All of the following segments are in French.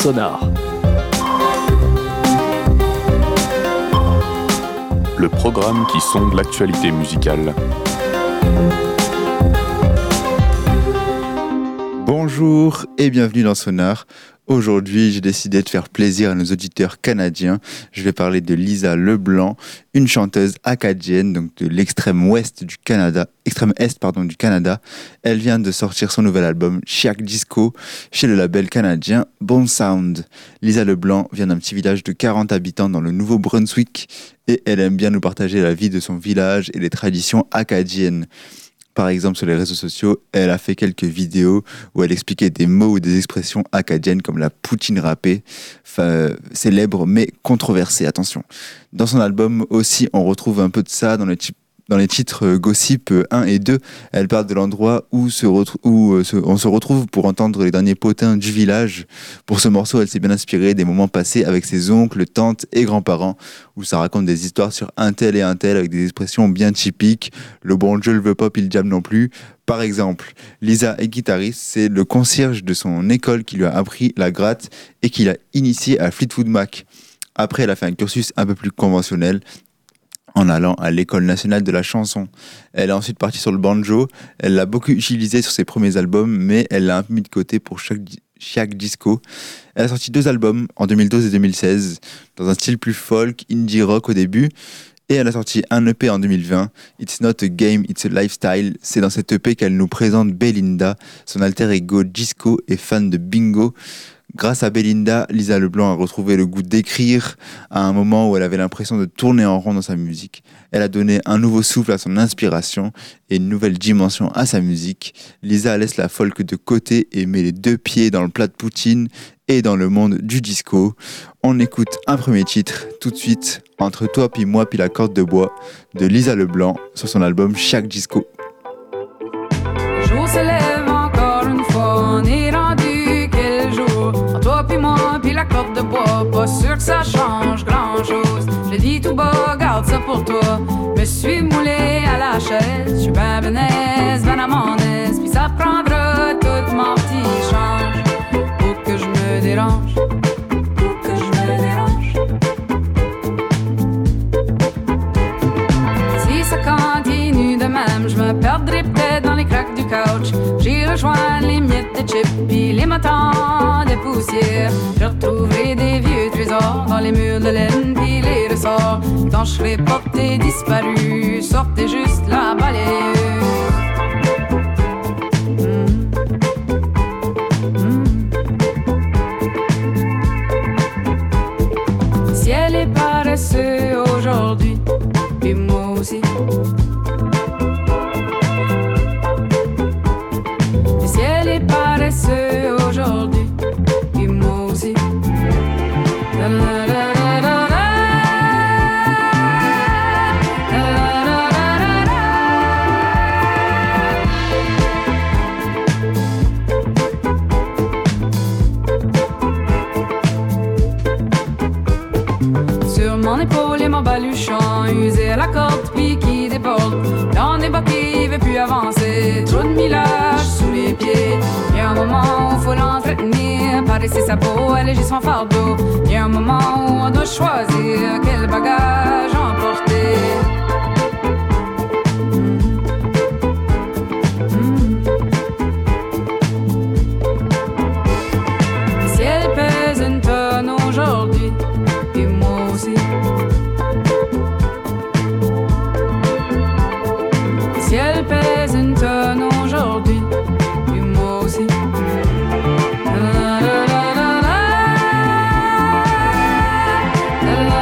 Sonar. Le programme qui sonde l'actualité musicale. Bonjour et bienvenue dans Sonar. Aujourd'hui, j'ai décidé de faire plaisir à nos auditeurs canadiens. Je vais parler de Lisa Leblanc, une chanteuse acadienne, donc de l'extrême est du Canada. Elle vient de sortir son nouvel album Chiac Disco chez le label canadien Bon Sound. Lisa Leblanc vient d'un petit village de 40 habitants dans le Nouveau-Brunswick et elle aime bien nous partager la vie de son village et les traditions acadiennes. Par exemple, sur les réseaux sociaux, elle a fait quelques vidéos où elle expliquait des mots ou des expressions acadiennes comme la poutine râpée, célèbre mais controversée, attention. Dans son album aussi, on retrouve un peu de ça dans les titres Gossip 1 et 2. Elle parle de l'endroit où on se retrouve pour entendre les derniers potins du village. Pour ce morceau, elle s'est bien inspirée des moments passés avec ses oncles, tantes et grands-parents, où ça raconte des histoires sur un tel et un tel avec des expressions bien typiques. Le bon Dieu le veut pas, puis le diable non plus. Par exemple, Lisa est guitariste, c'est le concierge de son école qui lui a appris la gratte et qui l'a initiée à Fleetwood Mac. Après, elle a fait un cursus un peu plus conventionnel, en allant à l'école nationale de la chanson. Elle est ensuite partie sur le banjo. Elle l'a beaucoup utilisé sur ses premiers albums, mais elle l'a un peu mis de côté pour Chiac Disco. Elle a sorti 2 albums en 2012 et 2016, dans un style plus folk, indie rock au début. Et elle a sorti un EP en 2020, It's Not a Game, It's a Lifestyle. C'est dans cet EP qu'elle nous présente Belinda. Son alter ego Disco est fan de bingo. Grâce à Belinda, Lisa Leblanc a retrouvé le goût d'écrire à un moment où elle avait l'impression de tourner en rond dans sa musique. Elle a donné un nouveau souffle à son inspiration et une nouvelle dimension à sa musique. Lisa laisse la folk de côté et met les 2 pieds dans le plat de poutine et dans le monde du disco. On écoute un premier titre tout de suite, Entre toi puis moi puis la corde de bois, de Lisa Leblanc sur son album Chiac Disco. Le jour se lève encore une fois, on est rendu quel jour? Entre toi puis moi puis la corde de bois, pas sûr que ça change grand chose. Je le dis tout bas, garde ça pour toi. Me suis moulé à la chaise, je suis ben benaise, ben à mon aise, puis ça prendra toute mon petit change pour que je me dérange. Je me perdrai peut-être dans les craques du couch. J'y rejoins les miettes de chips puis les matins de poussière. Je retrouverai des vieux trésors dans les murs de laine puis les ressorts. Quand je serai porté disparu, sortez juste la balayeuse. Le ciel est paresseux aujourd'hui, puis moi aussi. Paresseux aujourd'hui, et moi aussi. Sur mon épaule et mon baluchon, usé à la corde puis qui déborde. Dans des baquets, il veut plus avancer. Trop de millage sous les pieds. Y a un moment où faut l'entretenir, paresser sa peau, alléger son fardeau. Y a un moment où on doit choisir quel bagage emporter. Le ciel pèse une tonne aujourd'hui, et moi aussi. Le ciel pèse une tonne aujourd'hui, et moi aussi. La la la la la.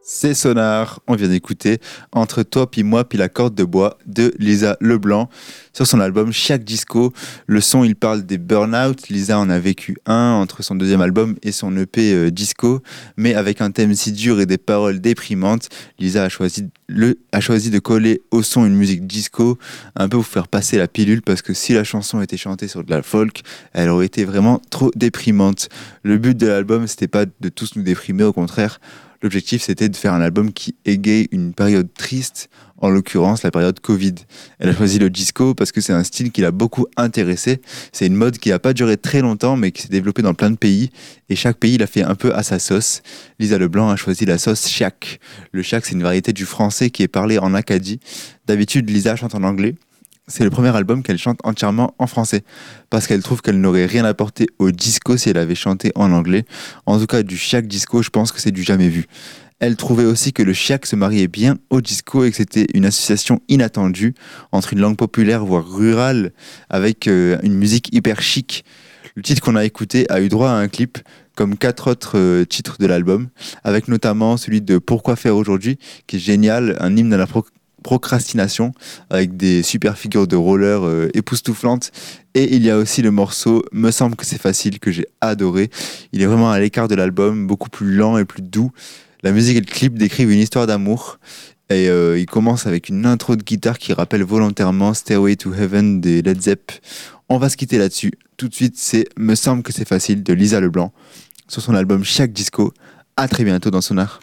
C'est Sonar, on vient d'écouter Entre toi puis moi puis la corde de bois de Lisa Leblanc sur son album Chiac Disco. Le son, il parle des burn-out. Lisa en a vécu un entre son deuxième album et son EP Disco, mais avec un thème si dur et des paroles déprimantes. Lisa a choisi de coller au son une musique disco, un peu pour faire passer la pilule, parce que si la chanson était chantée sur de la folk, elle aurait été vraiment trop déprimante. Le but de l'album, c'était pas de tous nous déprimer, au contraire. L'objectif, c'était de faire un album qui égaye une période triste, en l'occurrence la période Covid. Elle a choisi le disco parce que c'est un style qui l'a beaucoup intéressé. C'est une mode qui n'a pas duré très longtemps, mais qui s'est développée dans plein de pays. Et chaque pays l'a fait un peu à sa sauce. Lisa Leblanc a choisi la sauce chiac. Le chiac, c'est une variété du français qui est parlé en Acadie. D'habitude, Lisa chante en anglais. C'est le premier album qu'elle chante entièrement en français, parce qu'elle trouve qu'elle n'aurait rien apporté au disco si elle avait chanté en anglais. En tout cas, du chiac disco, je pense que c'est du jamais vu. Elle trouvait aussi que le chiac se mariait bien au disco et que c'était une association inattendue entre une langue populaire, voire rurale, avec une musique hyper chic. Le titre qu'on a écouté a eu droit à un clip, comme 4 autres titres de l'album, avec notamment celui de Pourquoi faire aujourd'hui, qui est génial, un hymne à la procrastination, avec des super figures de roller époustouflantes. Et il y a aussi le morceau Me semble que c'est facile, que j'ai adoré. Il est vraiment à l'écart de l'album, beaucoup plus lent et plus doux. La musique et le clip décrivent une histoire d'amour. Et il commence avec une intro de guitare qui rappelle volontairement Stairway to Heaven des Led Zepp. On va se quitter là-dessus. Tout de suite, c'est Me semble que c'est facile de Lisa Leblanc sur son album Chiac Disco. À très bientôt dans Sonar.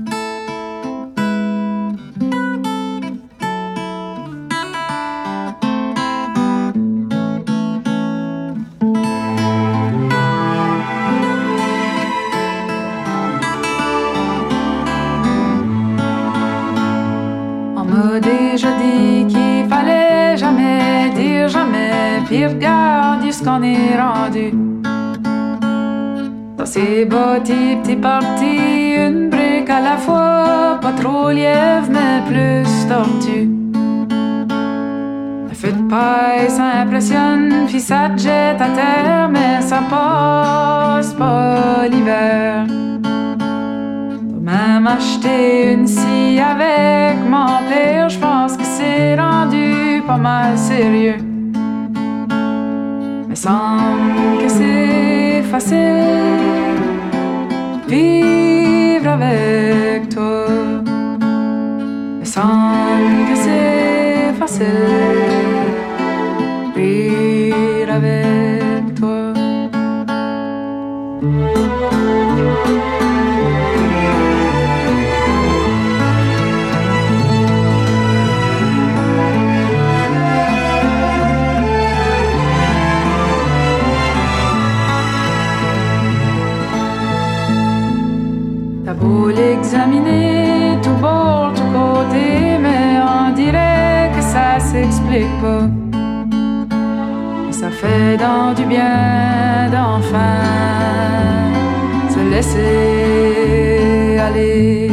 Déjà dit qu'il fallait jamais dire jamais, puis regarde ce qu'on est rendu. Dans ces bâtis, petits partis, une brique à la fois, pas trop lièvre mais plus tortue. Le feu de paille, ça impressionne, puis ça te jette à terre, mais ça passe pas l'hiver. Même acheter une scie avec mon père, je pense que c'est rendu pas mal sérieux. Mais semble que c'est facile vivre avec toi. Mais semble que c'est facile vivre avec toi. Beau l'examiner tout bord, tout côté, mais on dirait que ça s'explique pas. Mais ça fait dans du bien d'enfin se laisser aller.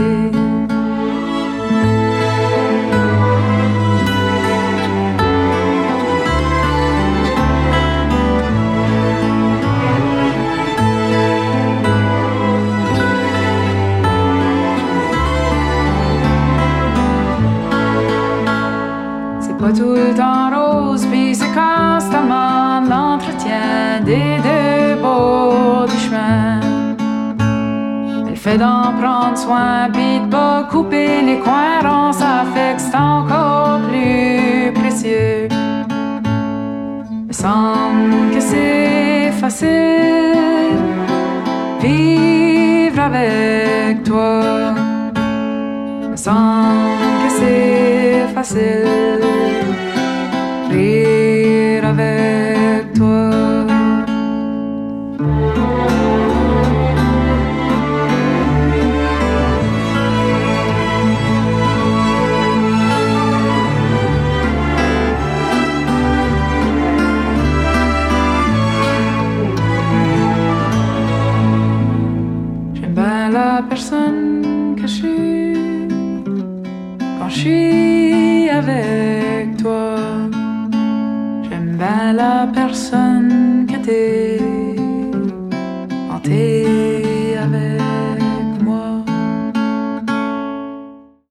Pas tout le temps rose, puis c'est constamment l'entretien des deux bords du chemin. Elle fait d'en prendre soin, puis de pas couper les coins ronds, ça fait que c'est encore plus précieux. Me semble que c'est facile vivre avec toi. Me semble que c'est facile rire avec toi. J'aime bien la personne que je suis quand je suis avec toi. J'aime bien la personne que t'es quand t'es